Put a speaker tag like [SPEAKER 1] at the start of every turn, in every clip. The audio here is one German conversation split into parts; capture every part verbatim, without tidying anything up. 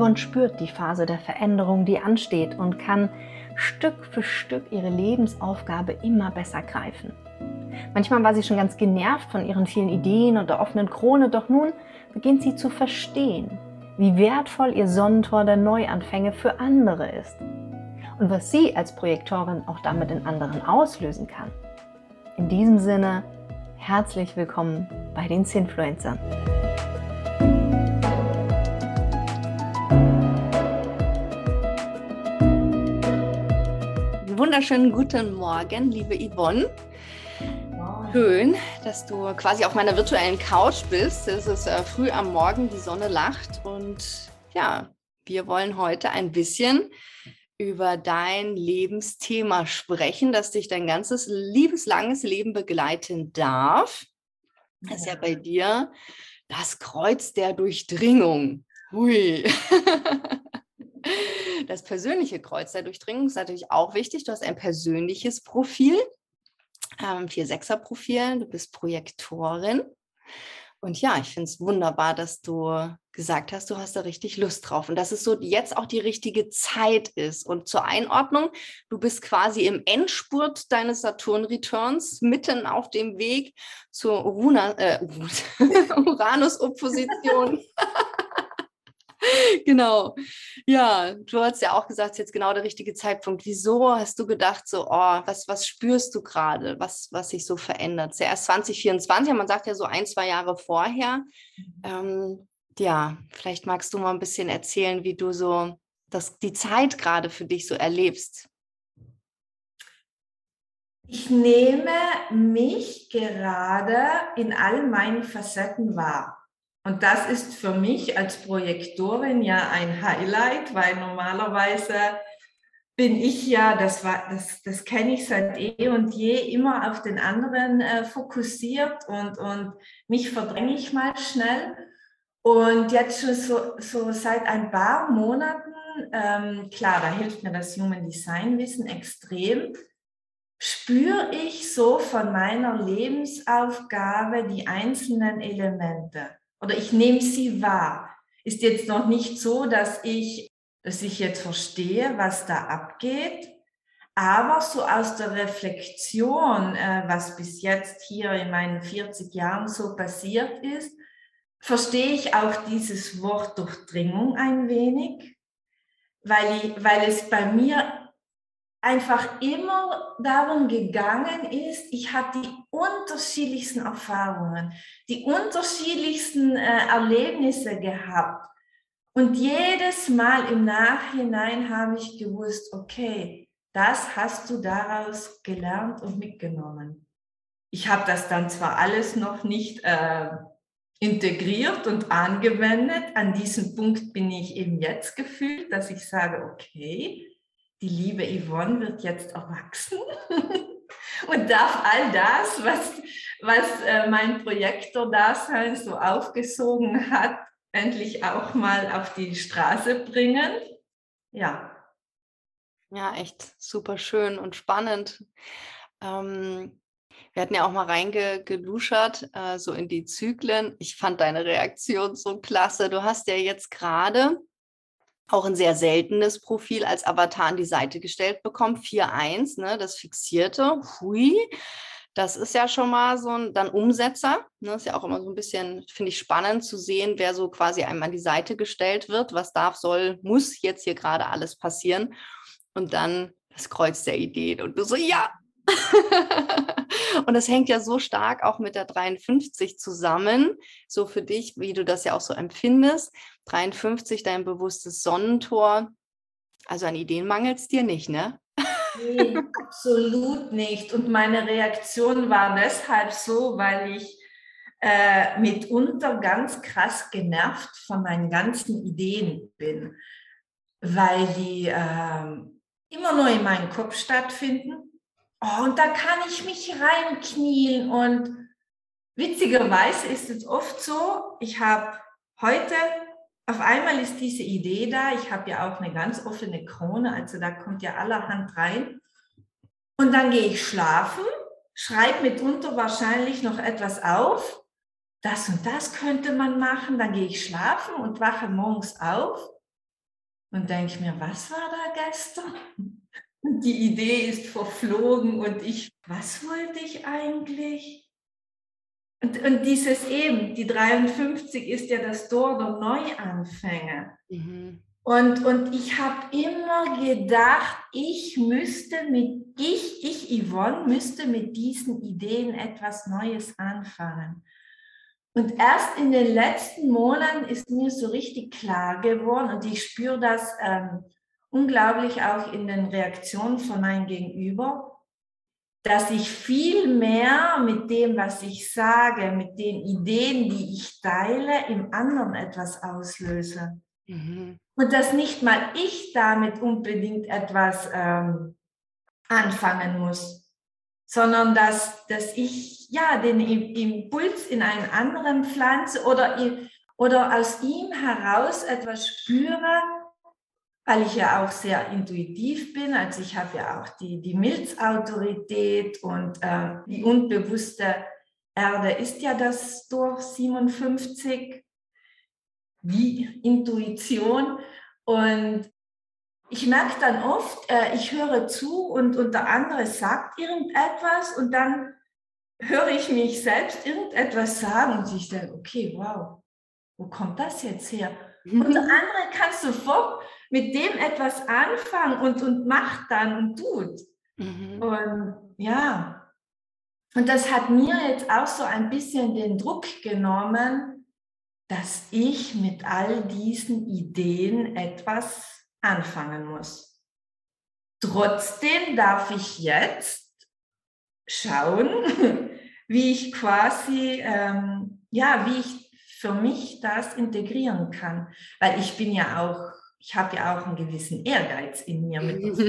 [SPEAKER 1] Yvonne spürt die Phase der Veränderung, die ansteht, und kann Stück für Stück ihre Lebensaufgabe immer besser greifen. Manchmal war sie schon ganz genervt von ihren vielen Ideen und der offenen Krone, doch nun beginnt sie zu verstehen, wie wertvoll ihr Sonnentor der Neuanfänge für andere ist und was sie als Projektorin auch damit in anderen auslösen kann. In diesem Sinne, herzlich willkommen bei den Zinfluencern. Wunderschönen guten Morgen, liebe Yvonne. Schön, dass du quasi auf meiner virtuellen Couch bist. Es ist äh, früh am Morgen, die Sonne lacht und ja, wir wollen heute ein bisschen über dein Lebensthema sprechen, das dich dein ganzes liebeslanges Leben begleiten darf. Das ist ja bei dir das Kreuz der Durchdringung. Hui. Das persönliche Kreuz der Durchdringung ist natürlich auch wichtig. Du hast ein persönliches Profil, ähm, vier Sechser Profil, du bist Projektorin. Und ja, ich finde es wunderbar, dass du gesagt hast, du hast da richtig Lust drauf und dass es so jetzt auch die richtige Zeit ist. Und zur Einordnung, du bist quasi im Endspurt deines Saturn-Returns, mitten auf dem Weg zur Uruna, äh, Uranus-Opposition. Genau. Ja, du hast ja auch gesagt, jetzt genau der richtige Zeitpunkt. Wieso hast du gedacht, so, oh, was, was spürst du gerade, was, was sich so verändert? Zuerst zwanzig vierundzwanzig, man sagt ja so ein, zwei Jahre vorher. Ähm, ja, vielleicht magst du mal ein bisschen erzählen, wie du so das, die Zeit gerade für dich so erlebst.
[SPEAKER 2] Ich nehme mich gerade in all meinen Facetten wahr. Und das ist für mich als Projektorin ja ein Highlight, weil normalerweise bin ich ja, das, war, das, das kenne ich seit eh und je, immer auf den anderen äh, fokussiert und, und mich verdränge ich mal schnell. Und jetzt schon so, so seit ein paar Monaten, ähm, klar, da hilft mir das Human Design Wissen extrem, spüre ich so von meiner Lebensaufgabe die einzelnen Elemente. Oder ich nehme sie wahr. Ist jetzt noch nicht so, dass ich, dass ich jetzt verstehe, was da abgeht, aber so aus der Reflexion, äh, was bis jetzt hier in meinen vierzig Jahren so passiert ist, verstehe ich auch dieses Wort Durchdringung ein wenig, weil, ich, weil es bei mir einfach immer darum gegangen ist, ich habe die unterschiedlichsten Erfahrungen, die unterschiedlichsten äh, Erlebnisse gehabt. Und jedes Mal im Nachhinein habe ich gewusst, okay, das hast du daraus gelernt und mitgenommen. Ich habe das dann zwar alles noch nicht äh, integriert und angewendet. An diesem Punkt bin ich eben jetzt gefühlt, dass ich sage, okay, die liebe Yvonne wird jetzt erwachsen und darf all das, was, was äh, mein Projektor-Dasein so aufgesogen hat, endlich auch mal auf die Straße bringen. Ja.
[SPEAKER 1] Ja, echt super schön und spannend. Ähm, wir hatten ja auch mal reingeluschert, äh, so in die Zyklen. Ich fand deine Reaktion so klasse. Du hast ja jetzt gerade auch ein sehr seltenes Profil als Avatar an die Seite gestellt bekommen, vier eins, ne, das Fixierte. Hui, das ist ja schon mal so ein dann Umsetzer. Ne, ist ja auch immer so ein bisschen, finde ich, spannend zu sehen, wer so quasi einem an die Seite gestellt wird. Was darf, soll, muss jetzt hier gerade alles passieren? Und dann das Kreuz der Ideen. Und du so, ja! Und das hängt ja so stark auch mit der dreiundfünfzig zusammen, so für dich, wie du das ja auch so empfindest. dreiundfünfzig, dein bewusstes Sonnentor. Also an Ideen mangelt es dir nicht, ne?
[SPEAKER 2] Nee, absolut nicht. Und meine Reaktion war deshalb so, weil ich äh, mitunter ganz krass genervt von meinen ganzen Ideen bin, weil die äh, immer nur in meinem Kopf stattfinden. Oh, und da kann ich mich reinknien. Und witzigerweise ist es oft so, ich habe heute, auf einmal ist diese Idee da, ich habe ja auch eine ganz offene Krone, also da kommt ja allerhand rein. Und dann gehe ich schlafen, schreibe mitunter wahrscheinlich noch etwas auf, das und das könnte man machen, dann gehe ich schlafen und wache morgens auf und denke mir, was war da gestern? Und die Idee ist verflogen und ich, was wollte ich eigentlich? Und, und dieses eben, die dreiundfünfzig ist ja das Tor der Neuanfänge.
[SPEAKER 1] Mhm.
[SPEAKER 2] Und, und ich habe immer gedacht, ich müsste mit, ich, ich Yvonne, müsste mit diesen Ideen etwas Neues anfangen. Und erst in den letzten Monaten ist mir so richtig klar geworden und ich spüre das ähm, unglaublich auch in den Reaktionen von meinem Gegenüber, dass ich viel mehr mit dem, was ich sage, mit den Ideen, die ich teile, im anderen etwas auslöse.
[SPEAKER 1] Mhm.
[SPEAKER 2] Und dass nicht mal ich damit unbedingt etwas ähm, anfangen muss, sondern dass, dass ich ja den Impuls in einen anderen pflanze oder, oder aus ihm heraus etwas spüre, weil ich ja auch sehr intuitiv bin. Also ich habe ja auch die, die Milzautorität und äh, die unbewusste Erde ist ja das Tor siebenundfünfzig, die Intuition. Und ich merke dann oft, äh, ich höre zu und, und der andere sagt irgendetwas und dann höre ich mich selbst irgendetwas sagen und ich denke, okay, wow, wo kommt das jetzt her? Und der andere kann sofort mit dem etwas anfangen und, und macht dann und tut.
[SPEAKER 1] Mhm.
[SPEAKER 2] Und ja, und das hat mir jetzt auch so ein bisschen den Druck genommen, dass ich mit all diesen Ideen etwas anfangen muss. Trotzdem darf ich jetzt schauen, wie ich quasi, ähm, ja, wie ich für mich das integrieren kann. Weil ich bin ja auch, ich habe ja auch einen gewissen Ehrgeiz in mir mit der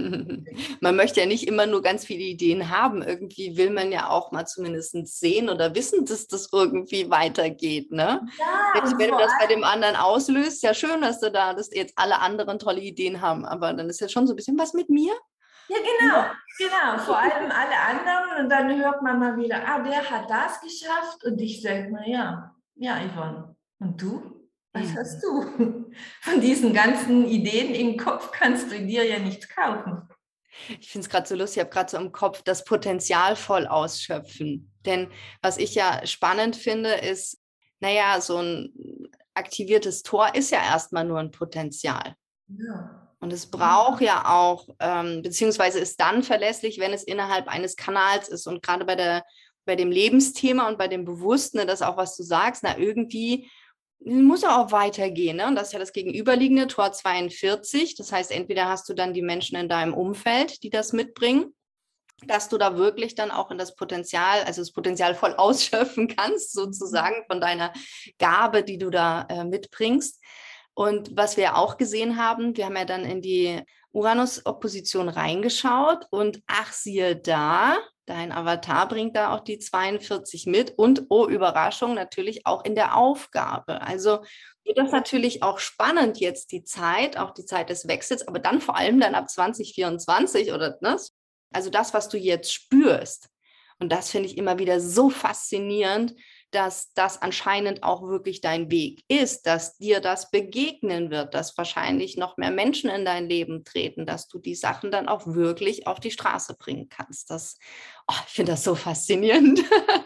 [SPEAKER 1] Man möchte ja nicht immer nur ganz viele Ideen haben. Irgendwie will man ja auch mal zumindest sehen oder wissen, dass das irgendwie weitergeht. Ne?
[SPEAKER 2] Ja,
[SPEAKER 1] Jetzt,
[SPEAKER 2] und
[SPEAKER 1] wenn du
[SPEAKER 2] vor
[SPEAKER 1] das bei
[SPEAKER 2] allem,
[SPEAKER 1] dem anderen auslöst, ja schön, dass du da, dass jetzt alle anderen tolle Ideen haben. Aber dann ist ja schon so ein bisschen was mit mir.
[SPEAKER 2] ja
[SPEAKER 1] Ne?
[SPEAKER 2] genau, genau, vor allem alle anderen und dann hört man mal wieder, ah, der hat das geschafft und ich denke mir, ja, ja, Yvonne, und du? Was hast
[SPEAKER 1] Mhm.
[SPEAKER 2] du? Von diesen ganzen Ideen im Kopf kannst du dir ja nichts kaufen.
[SPEAKER 1] Ich finde es gerade so lustig, ich habe gerade so im Kopf das Potenzial voll ausschöpfen. Denn was ich ja spannend finde, ist, naja, so ein aktiviertes Tor ist ja erstmal nur ein Potenzial.
[SPEAKER 2] Ja.
[SPEAKER 1] Und es braucht ja auch, ähm, beziehungsweise ist dann verlässlich, wenn es innerhalb eines Kanals ist. Und gerade bei der, bei dem Lebensthema und bei dem Bewussten, ne, das auch, was du sagst, na, irgendwie muss er auch weitergehen. Ne? Und das ist ja das gegenüberliegende Tor zweiundvierzig. Das heißt, entweder hast du dann die Menschen in deinem Umfeld, die das mitbringen, dass du da wirklich dann auch in das Potenzial, also das Potenzial voll ausschöpfen kannst, sozusagen von deiner Gabe, die du da äh, mitbringst. Und was wir auch gesehen haben, wir haben ja dann in die Uranus-Opposition reingeschaut und ach, siehe da, dein Avatar bringt da auch die zweiundvierzig mit und, oh Überraschung, natürlich auch in der Aufgabe. Also wird das natürlich auch spannend jetzt die Zeit, auch die Zeit des Wechsels, aber dann vor allem dann ab zwanzig vierundzwanzig oder ne, also das, was du jetzt spürst. Und das finde ich immer wieder so faszinierend, dass das anscheinend auch wirklich dein Weg ist, dass dir das begegnen wird, dass wahrscheinlich noch mehr Menschen in dein Leben treten, dass du die Sachen dann auch wirklich auf die Straße bringen kannst. Das, oh, ich finde das so faszinierend.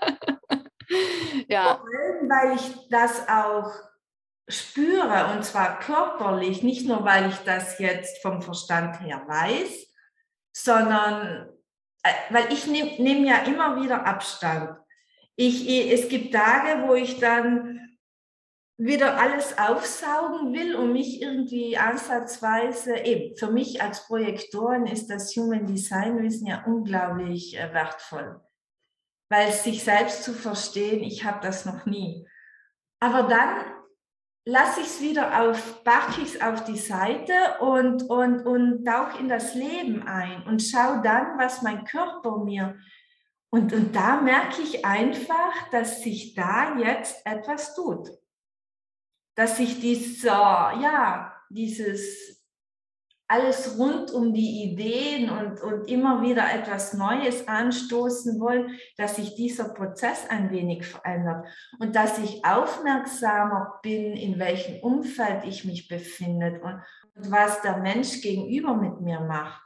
[SPEAKER 2] Vor
[SPEAKER 1] Ja.
[SPEAKER 2] allem, weil ich das auch spüre und zwar körperlich, nicht nur, weil ich das jetzt vom Verstand her weiß, sondern äh, weil ich nehme nehm ja immer wieder Abstand. Ich, es gibt Tage, wo ich dann wieder alles aufsaugen will und mich irgendwie ansatzweise, eben für mich als Projektorin ist das Human Design Wissen ja unglaublich äh, wertvoll, weil sich selbst zu verstehen, ich habe das noch nie. Aber dann lasse ich es wieder auf, packe ich es auf die Seite und, und, und tauche in das Leben ein und schaue dann, was mein Körper mir. Und, und da merke ich einfach, dass sich da jetzt etwas tut. Dass sich dieser, ja, dieses alles rund um die Ideen und, und immer wieder etwas Neues anstoßen wollen, dass sich dieser Prozess ein wenig verändert und dass ich aufmerksamer bin, in welchem Umfeld ich mich befinde und, und was der Mensch gegenüber mit mir macht.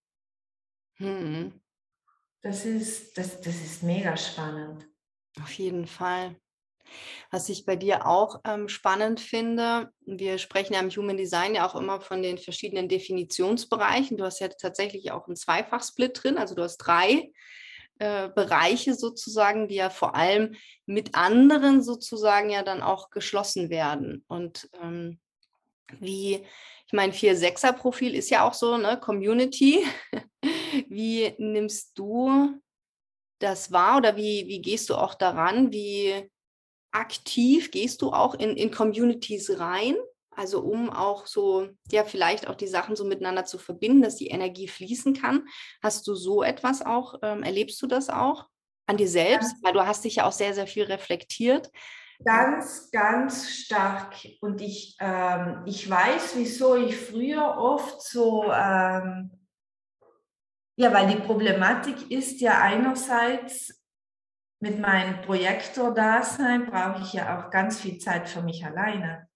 [SPEAKER 1] Mhm.
[SPEAKER 2] Das ist, das, das ist mega spannend.
[SPEAKER 1] Auf jeden Fall. Was ich bei dir auch ähm, spannend finde, wir sprechen ja im Human Design ja auch immer von den verschiedenen Definitionsbereichen. Du hast ja tatsächlich auch einen Zweifachsplit drin, also du hast drei äh, Bereiche sozusagen, die ja vor allem mit anderen sozusagen ja dann auch geschlossen werden. Und ähm, wie, ich meine, vier sechser Profil ist ja auch so, ne, Community. Wie nimmst du das wahr oder wie, wie gehst du auch daran? Wie aktiv gehst du auch in, in Communities rein? Also um auch so, ja, vielleicht auch die Sachen so miteinander zu verbinden, dass die Energie fließen kann. Hast du so etwas auch, ähm, erlebst du das auch an dir selbst? Weil du hast dich ja auch sehr, sehr viel reflektiert.
[SPEAKER 2] Ganz, ganz stark. Und ich, ähm, ich weiß, wieso ich früher oft so, ähm, ja, weil die Problematik ist ja einerseits, mit meinem Projektor-Dasein brauche ich ja auch ganz viel Zeit für mich alleine.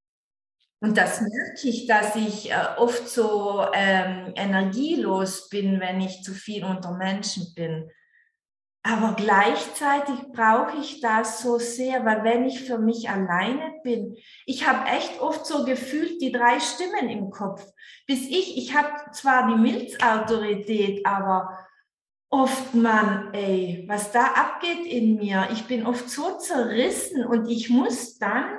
[SPEAKER 2] Und das merke ich, dass ich äh, oft so ähm, energielos bin, wenn ich zu viel unter Menschen bin. Aber gleichzeitig brauche ich das so sehr, weil wenn ich für mich alleine bin, ich habe echt oft so gefühlt die drei Stimmen im Kopf. Bis ich, ich habe zwar die Milzautorität, aber oft, Mann, ey, was da abgeht in mir, ich bin oft so zerrissen und ich muss dann,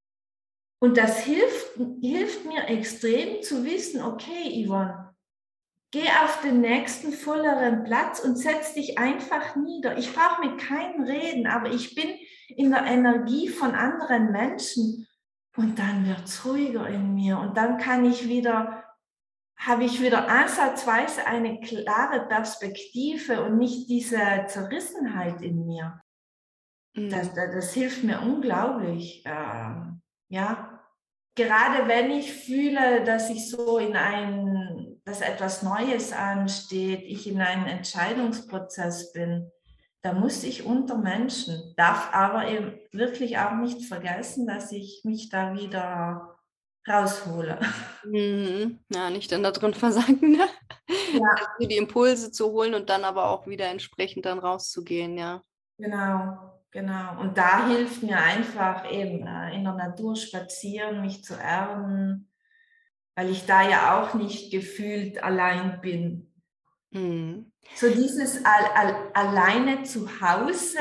[SPEAKER 2] und das hilft, hilft mir extrem zu wissen, okay, Yvonne, geh auf den nächsten volleren Platz und setz dich einfach nieder. Ich brauche mit keinem reden, aber ich bin in der Energie von anderen Menschen und dann wird es ruhiger in mir und dann kann ich wieder, habe ich wieder ansatzweise eine klare Perspektive und nicht diese Zerrissenheit in mir. Das,
[SPEAKER 1] Mhm.
[SPEAKER 2] das, das hilft mir unglaublich. Ähm, ja, gerade wenn ich fühle, dass ich so in ein, dass etwas Neues ansteht, ich in einem Entscheidungsprozess bin, da muss ich unter Menschen, darf aber eben wirklich auch nicht vergessen, dass ich mich da wieder raushole.
[SPEAKER 1] Mhm. Ja, nicht dann da drin versacken, ne?
[SPEAKER 2] Ja,
[SPEAKER 1] Dir die Impulse zu holen und dann aber auch wieder entsprechend dann rauszugehen, ja.
[SPEAKER 2] genau, genau. Und da hilft mir einfach eben äh, in der Natur spazieren, mich zu erden, weil ich da ja auch nicht gefühlt allein bin.
[SPEAKER 1] Mhm.
[SPEAKER 2] So dieses all, all, alleine zu Hause,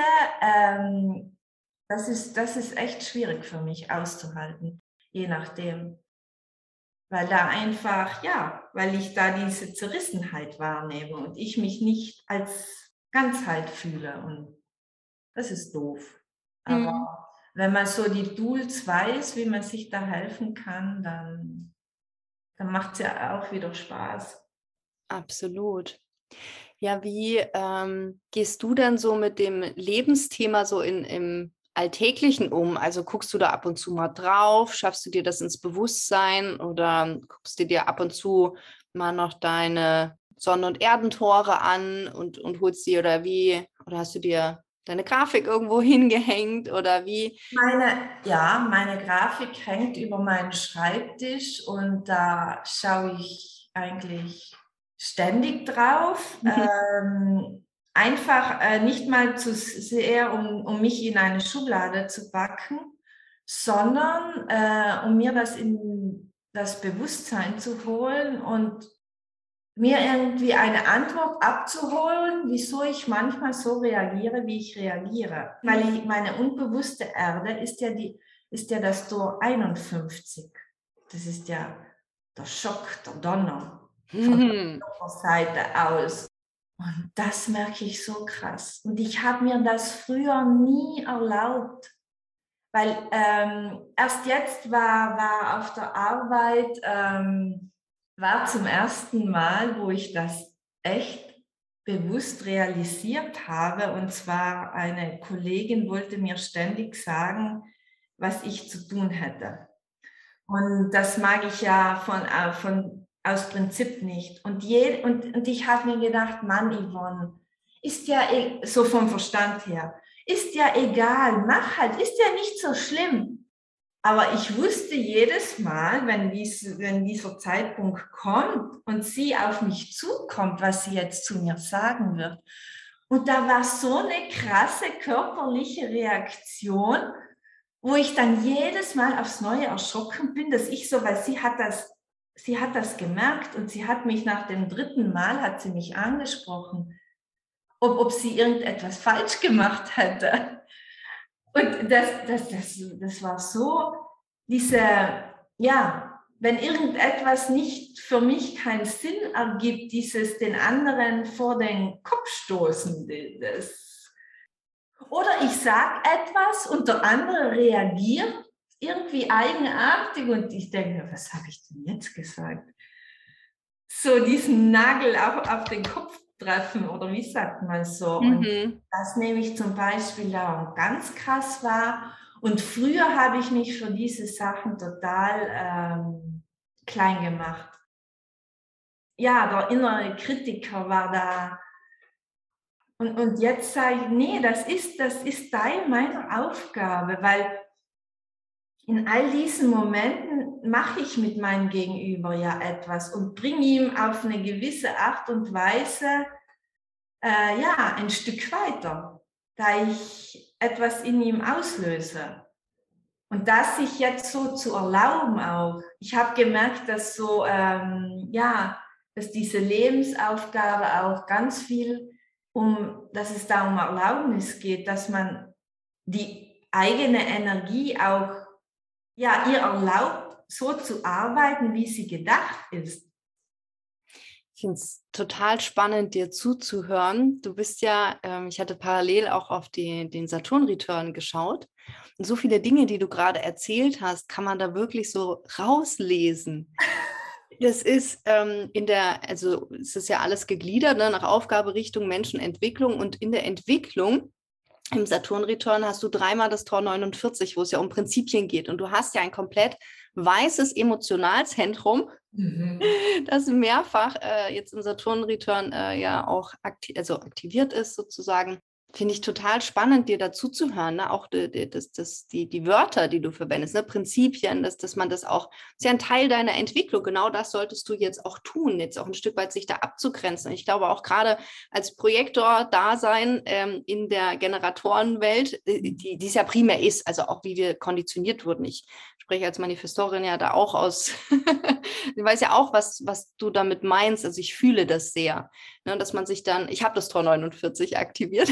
[SPEAKER 2] ähm, das ist, das ist echt schwierig für mich auszuhalten, je nachdem. Weil da einfach, ja, weil ich da diese Zerrissenheit wahrnehme und ich mich nicht als Ganzheit fühle. Und das ist doof.
[SPEAKER 1] Mhm.
[SPEAKER 2] Aber wenn man so die Tools weiß, wie man sich da helfen kann, dann, dann macht es ja auch wieder Spaß.
[SPEAKER 1] Absolut. Ja, wie, ähm, gehst du denn so mit dem Lebensthema so in im Alltäglichen um? Also, guckst du da ab und zu mal drauf? Schaffst du dir das ins Bewusstsein oder guckst du dir ab und zu mal noch deine Sonnen und Erdentore an und und holst die oder wie oder hast du dir deine Grafik irgendwo hingehängt oder wie?
[SPEAKER 2] Meine, ja, meine Grafik hängt über meinen Schreibtisch und da schaue ich eigentlich ständig drauf. Ähm, einfach äh, nicht mal zu sehr, um, um mich in eine Schublade zu packen, sondern äh, um mir das in das Bewusstsein zu holen und mir irgendwie eine Antwort abzuholen, wieso ich manchmal so reagiere, wie ich reagiere. Weil ich, meine unbewusste Erde ist ja, die, ist ja das Tor einundfünfzig. Das ist ja der Schock, der Donner von
[SPEAKER 1] Mhm.
[SPEAKER 2] der Seite aus. Und das merke ich so krass. Und ich habe mir das früher nie erlaubt. Weil ähm, erst jetzt war, war auf der Arbeit, ähm, war zum ersten Mal, wo ich das echt bewusst realisiert habe. Und zwar eine Kollegin wollte mir ständig sagen, was ich zu tun hätte. Und das mag ich ja von, äh, von, aus Prinzip nicht. Und, je, und, und ich habe mir gedacht, Mann, Yvonne, ist ja e- so vom Verstand her, ist ja egal, mach halt, ist ja nicht so schlimm. Aber ich wusste jedes Mal, wenn, dies, wenn dieser Zeitpunkt kommt und sie auf mich zukommt, was sie jetzt zu mir sagen wird. Und da war so eine krasse körperliche Reaktion, wo ich dann jedes Mal aufs Neue erschrocken bin, dass ich so, weil sie hat das, sie hat das gemerkt und sie hat mich nach dem dritten Mal, hat sie mich angesprochen, ob, ob sie irgendetwas falsch gemacht hätte. Und das, das, das, das war so, diese, ja, wenn irgendetwas nicht für mich keinen Sinn ergibt, dieses den anderen vor den Kopf stoßen. Das. Oder ich sage etwas und der andere reagiert irgendwie eigenartig und ich denke, was habe ich denn jetzt gesagt? So diesen Nagel auf, auf den Kopf treffen oder wie sagt man so?
[SPEAKER 1] Mhm.
[SPEAKER 2] Und das nehme ich zum Beispiel auch ganz krass wahr. Und früher habe ich mich für diese Sachen total ähm, klein gemacht. Ja, der innere Kritiker war da. Und, und jetzt sage ich, nee, das ist, das ist Teil meiner Aufgabe, weil in all diesen Momenten mache ich mit meinem Gegenüber ja etwas und bringe ihm auf eine gewisse Art und Weise äh, ja, ein Stück weiter, da ich etwas in ihm auslöse. Und das sich jetzt so zu erlauben auch. Ich habe gemerkt, dass so, ähm, ja, dass diese Lebensaufgabe auch ganz viel um, dass es da um Erlaubnis geht, dass man die eigene Energie auch, ja, ihr erlaubt, so zu arbeiten, wie sie gedacht ist.
[SPEAKER 1] Ich finde es total spannend, dir zuzuhören. Du bist ja, ähm, ich hatte parallel auch auf die, den Saturn-Return geschaut. Und so viele Dinge, die du gerade erzählt hast, kann man da wirklich so rauslesen. Das ist ähm, in der, also es ist ja alles gegliedert, ne, nach Aufgabe, Richtung, Menschen, Entwicklung. Und in der Entwicklung, im Saturn-Return, hast du dreimal das Tor neunundvierzig, wo es ja um Prinzipien geht. Und du hast ja ein komplett weißes Emotionalzentrum, mhm. das mehrfach äh, jetzt im Saturn-Return äh, ja auch akti also aktiviert ist sozusagen. Finde ich total spannend, dir dazu zu hören, ne? Auch die, die, das, das, die, die Wörter, die du verwendest, ne? Prinzipien, dass, dass man das auch, das ist ja ein Teil deiner Entwicklung, genau das solltest du jetzt auch tun, jetzt auch ein Stück weit sich da abzugrenzen. Und ich glaube auch gerade als Projektor-Dasein ähm, in der Generatorenwelt, die, die es ja primär ist, also auch wie wir konditioniert wurden. Ich spreche als Manifestorin ja da auch aus, ich weiß ja auch, was, was du damit meinst, also ich fühle das sehr, ne? Dass man sich dann, ich habe das Tor neunundvierzig aktiviert,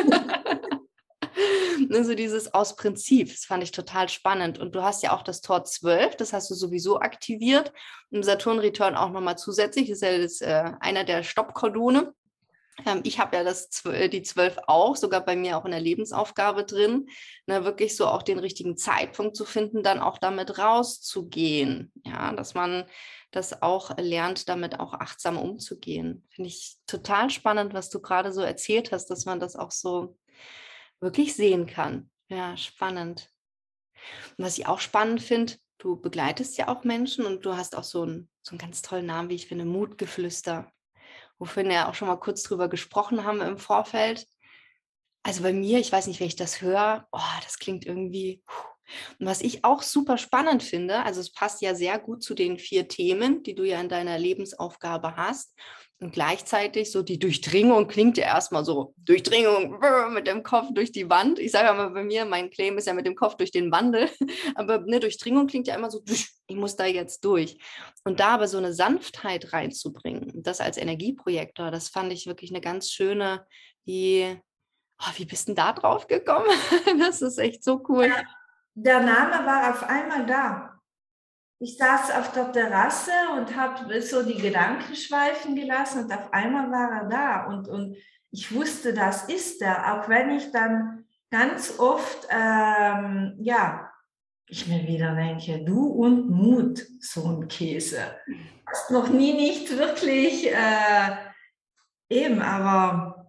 [SPEAKER 1] also dieses aus Prinzip, das fand ich total spannend. Und du hast ja auch das Tor zwölf, das hast du sowieso aktiviert. Im Saturn-Return auch nochmal zusätzlich, das ist ja das, äh, einer der Stoppkordone. Ähm, ich habe ja das, die zwölf auch, sogar bei mir auch in der Lebensaufgabe drin, ne, wirklich so auch den richtigen Zeitpunkt zu finden, dann auch damit rauszugehen. Ja, dass man das auch lernt, damit auch achtsam umzugehen. Finde ich total spannend, was du gerade so erzählt hast, dass man das auch so wirklich sehen kann. Ja, spannend. Und was ich auch spannend finde, du begleitest ja auch Menschen und du hast auch so einen, so einen ganz tollen Namen, wie ich finde, Mutgeflüster, wofür wir ja auch schon mal kurz drüber gesprochen haben im Vorfeld. Also bei mir, ich weiß nicht, wenn ich das höre, oh, das klingt irgendwie. Und was ich auch super spannend finde, also es passt ja sehr gut zu den vier Themen, die du ja in deiner Lebensaufgabe hast. Und gleichzeitig so die Durchdringung klingt ja erstmal so, Durchdringung mit dem Kopf durch die Wand. Ich sage aber bei mir, mein Claim ist ja mit dem Kopf durch den Wandel. Aber eine Durchdringung klingt ja immer so, ich muss da jetzt durch. Und da aber so eine Sanftheit reinzubringen, das als Energieprojektor, das fand ich wirklich eine ganz schöne, die, oh, wie bist du denn da drauf gekommen? Das ist echt so cool.
[SPEAKER 2] Ja, der Name war auf einmal da. Ich saß auf der Terrasse und habe so die Gedanken schweifen gelassen und auf einmal war er da und, und ich wusste, das ist er, auch wenn ich dann ganz oft, ähm, ja, ich mir wieder denke, du und Mut, so ein Käse. Hast noch nie nicht wirklich äh, eben, aber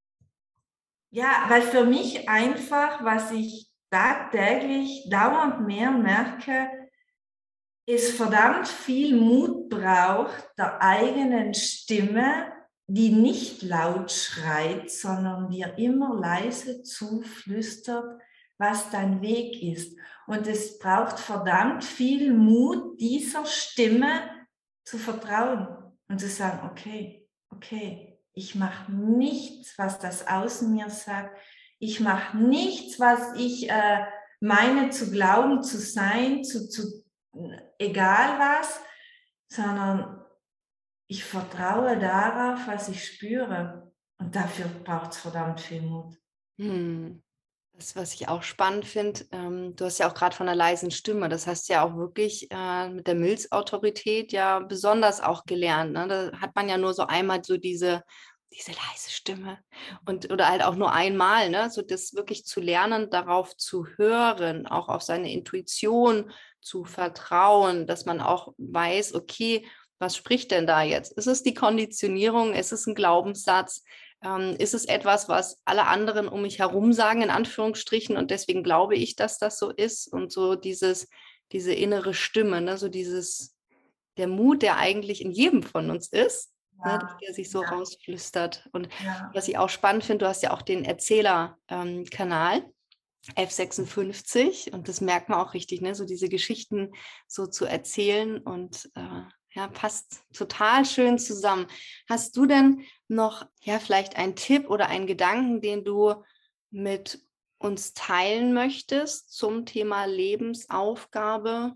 [SPEAKER 2] ja, weil für mich einfach, was ich tagtäglich dauernd mehr merke, es verdammt viel Mut braucht, der eigenen Stimme, die nicht laut schreit, sondern dir immer leise zuflüstert, was dein Weg ist. Und es braucht verdammt viel Mut, dieser Stimme zu vertrauen und zu sagen, okay, okay, ich mache nichts, was das Außen mir sagt. Ich mache nichts, was ich äh, meine zu glauben, zu sein, zu, zu egal was, sondern ich vertraue darauf, was ich spüre. Und dafür braucht es verdammt viel Mut.
[SPEAKER 1] Hm. Das, was ich auch spannend finde, ähm, du hast ja auch gerade von einer leisen Stimme, das hast du ja auch wirklich äh, mit der Milzautorität ja besonders auch gelernt. Ne? Da hat man ja nur so einmal so diese, diese leise Stimme und oder halt auch nur einmal, ne? So das wirklich zu lernen, darauf zu hören, auch auf seine Intuition zu vertrauen, dass man auch weiß, okay, was spricht denn da jetzt? Ist es die Konditionierung? Ist es ein Glaubenssatz? Ähm, ist es etwas, was alle anderen um mich herum sagen, in Anführungsstrichen, und deswegen glaube ich, dass das so ist und so dieses, diese innere Stimme, ne, so dieses, der Mut, der eigentlich in jedem von uns ist, ne, dass
[SPEAKER 2] Ja,
[SPEAKER 1] der sich so
[SPEAKER 2] ja,
[SPEAKER 1] rausflüstert. Und
[SPEAKER 2] ja.
[SPEAKER 1] was ich auch spannend finde, du hast ja auch den Erzähler-Kanal, F sechsundfünfzig, und das merkt man auch richtig, ne, so diese Geschichten so zu erzählen und äh, ja, passt total schön zusammen. Hast du denn noch, ja, vielleicht einen Tipp oder einen Gedanken, den du mit uns teilen möchtest zum Thema Lebensaufgabe?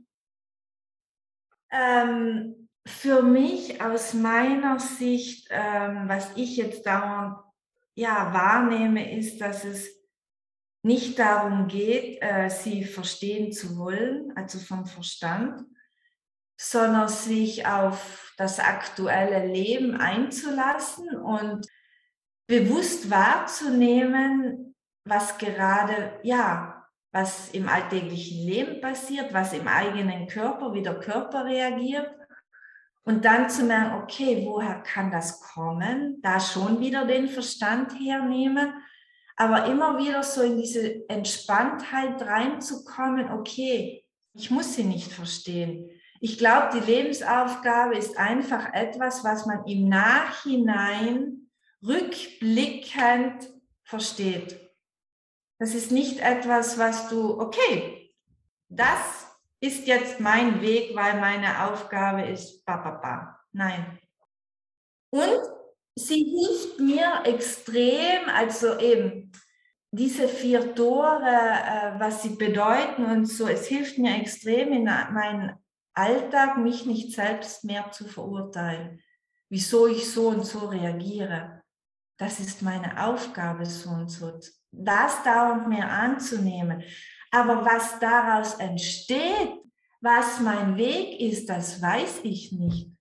[SPEAKER 2] Ähm, für mich aus meiner Sicht, ähm, was ich jetzt dauernd ja, wahrnehme, ist, dass es nicht darum geht, äh, sie verstehen zu wollen, also vom Verstand, sondern sich auf das aktuelle Leben einzulassen und bewusst wahrzunehmen, was gerade, ja, was im alltäglichen Leben passiert, was im eigenen Körper, wie der Körper reagiert. Und dann zu merken, okay, woher kann das kommen? Da schon wieder den Verstand hernehmen, aber immer wieder so in diese Entspanntheit reinzukommen, okay, ich muss sie nicht verstehen. Ich glaube, die Lebensaufgabe ist einfach etwas, was man im Nachhinein rückblickend versteht. Das ist nicht etwas, was du, okay, das ist jetzt mein Weg, weil meine Aufgabe ist, ba, ba, ba. Nein. Und sie hilft mir extrem, also eben diese vier Tore, äh, was sie bedeuten und so, es hilft mir extrem in meinem Alltag, mich nicht selbst mehr zu verurteilen, wieso ich so und so reagiere. Das ist meine Aufgabe, so und so. Das dauernd mir anzunehmen. Aber was daraus entsteht, was mein Weg ist, das weiß ich nicht.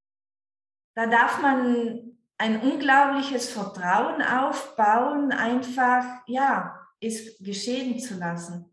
[SPEAKER 2] Da darf man ein unglaubliches Vertrauen aufbauen, einfach, ja, es geschehen zu lassen.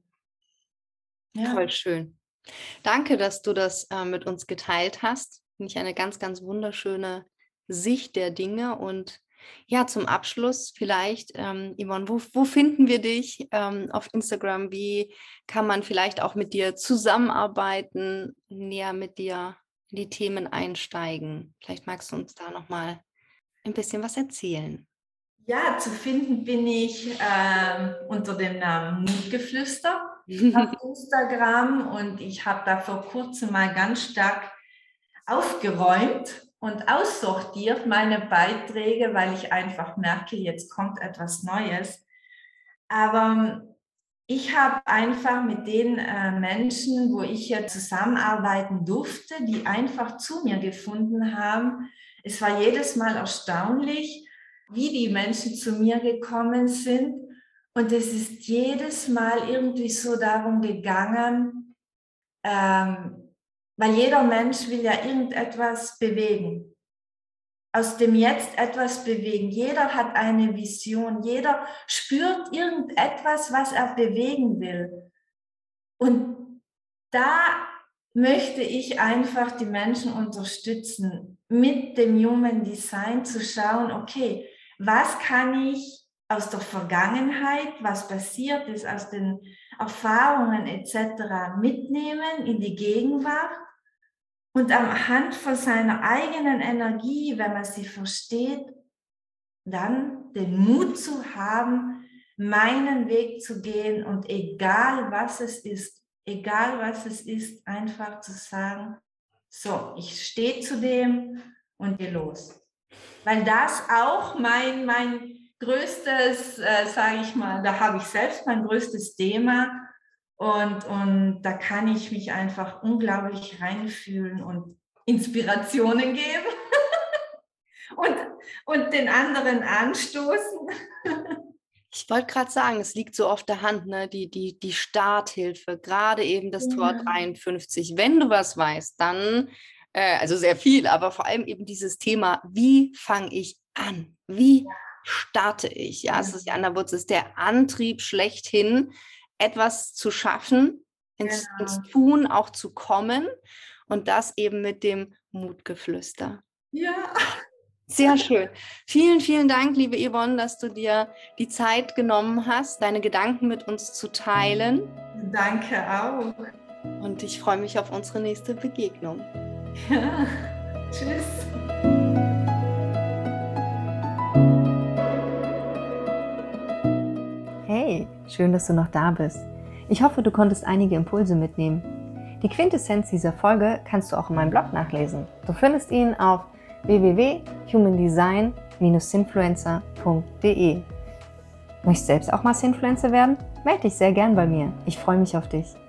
[SPEAKER 1] Voll
[SPEAKER 2] Ja.
[SPEAKER 1] schön. Danke, dass du das äh, mit uns geteilt hast. Finde ich eine ganz, ganz wunderschöne Sicht der Dinge. Und ja, zum Abschluss vielleicht, ähm, Yvonne, wo, wo finden wir dich ähm, auf Instagram? Wie kann man vielleicht auch mit dir zusammenarbeiten, näher mit dir in die Themen einsteigen? Vielleicht magst du uns da nochmal ein bisschen was erzählen.
[SPEAKER 2] Ja, zu finden bin ich ähm, unter dem Namen Mutgeflüster auf Instagram und ich habe da vor kurzem mal ganz stark aufgeräumt und aussortiert meine Beiträge, weil ich einfach merke, jetzt kommt etwas Neues. Aber ich habe einfach mit den äh, Menschen, wo ich ja zusammenarbeiten durfte, die einfach zu mir gefunden haben. Es war jedes Mal erstaunlich, wie die Menschen zu mir gekommen sind. Und es ist jedes Mal irgendwie so darum gegangen, ähm, weil jeder Mensch will ja irgendetwas bewegen, aus dem Jetzt etwas bewegen. Jeder hat eine Vision, jeder spürt irgendetwas, was er bewegen will. Und da möchte ich einfach die Menschen unterstützen, mit dem Human Design zu schauen, okay, was kann ich aus der Vergangenheit, was passiert ist, aus den Erfahrungen et cetera mitnehmen in die Gegenwart und anhand von seiner eigenen Energie, wenn man sie versteht, dann den Mut zu haben, meinen Weg zu gehen und egal was es ist, egal was es ist, einfach zu sagen, so, ich stehe zu dem und gehe los. Weil das auch mein, mein größtes, äh, sage ich mal, da habe ich selbst mein größtes Thema und, und da kann ich mich einfach unglaublich reinfühlen und Inspirationen geben und, und den anderen anstoßen.
[SPEAKER 1] Ich wollte gerade sagen, es liegt so auf der Hand, ne? die, die, die Starthilfe, gerade eben das Tor
[SPEAKER 2] Ja.
[SPEAKER 1] dreiundfünfzig. Wenn du was weißt, dann, äh, also sehr viel, aber vor allem eben dieses Thema, wie fange ich an? Wie starte ich? Ja, es ist ja an der Wurzel, es ist der Antrieb schlechthin, etwas zu schaffen, ins,
[SPEAKER 2] Genau.
[SPEAKER 1] ins Tun auch zu kommen und das eben mit dem Mutgeflüster.
[SPEAKER 2] Ja.
[SPEAKER 1] Sehr schön. Vielen, vielen Dank, liebe Yvonne, dass du dir die Zeit genommen hast, deine Gedanken mit uns zu teilen.
[SPEAKER 2] Danke auch.
[SPEAKER 1] Und ich freue mich auf unsere nächste Begegnung.
[SPEAKER 2] Ja. Tschüss.
[SPEAKER 3] Hey, schön, dass du noch da bist. Ich hoffe, du konntest einige Impulse mitnehmen. Die Quintessenz dieser Folge kannst du auch in meinem Blog nachlesen. Du findest ihn auf w w w punkt human design dash sinfluencer punkt d e. Möchtest selbst auch mal Sinfluencer werden? Melde dich sehr gern bei mir. Ich freue mich auf dich.